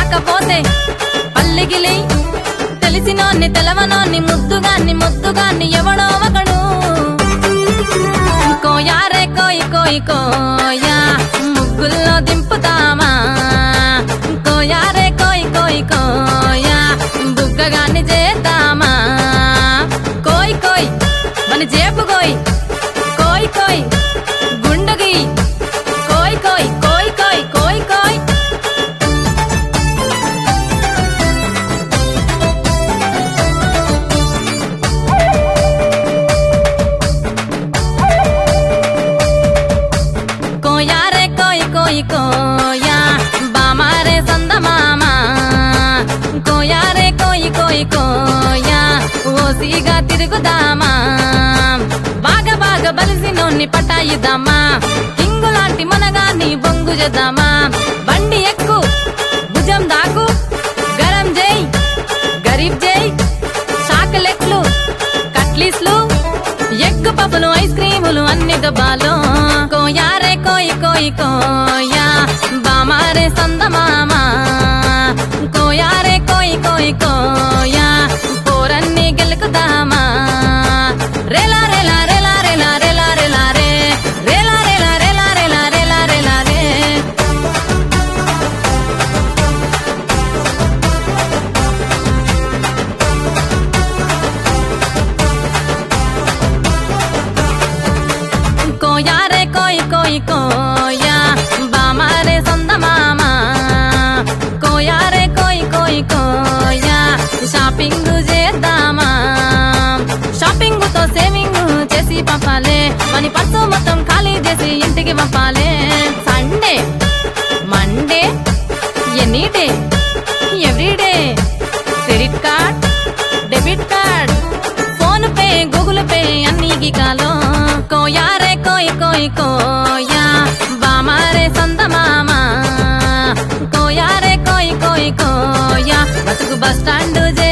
కాకపోతే పల్లిగిలి తెలిసినోన్ని తెలవనోన్ని ముద్దుగాన్ని ఎవడో ఒకడు కోయారే కోయి కోయి కోయా ముగ్గుల్లో దింపుతామా కోయారే కోయి కోయి కోయా బుగ్గగాన్ని చేద్దామా కోయి కోయి మన జేబు కోయి కోయి కోయి గుండగి కోయి కోయి కోయి కోయి కోయి కోయి కోయారే కోయి కోయి కోయా బామారే సందమామా కోయారే కోయి కోయి కోయా ఓసిగా తిరుగుదామా బాగా బాగా బలిసినోన్ని పటాయిద్దామా కింగులాంటి మనగాన్ని బొంగు చేద్దామా బండి ఎక్కు భుజం దాకు గరం జై గరీబ్ జై షాకలెట్లు కట్లీస్లు ఎగ్గు పప్పులు ఐస్ క్రీములు అన్ని డబ్బాలు కోయారే కోయి కోయి కోయా బామారే సందమామా కోయారే కోయి కోయి కోయా పోరన్ని గెలుకుదామా రేలా రేలా రేలా రేలా రేలా రేలా రే రేలా రేలా రేలా రేలా రేలా రేలా రే కోయారే కోయి కోయి కోయా బామారే సందమామా కోయారే కోయి కోయి కోయా షాపింగ్ చేద్దామా షాపింగ్ తో సేవింగ్ చేసి పంపాలే మని పర్సు మొత్తం ఖాళీ చేసి ఇంటికి పంపాలే Sunday Monday any day everyday credit card debit card PhonePe Google Pay అన్ని గికాలో కోయారే కోయి కోయి కోయా బామారే సందమామా కోయారే కోయి కోయి కోయా బతుకు బస్ స్టాండ్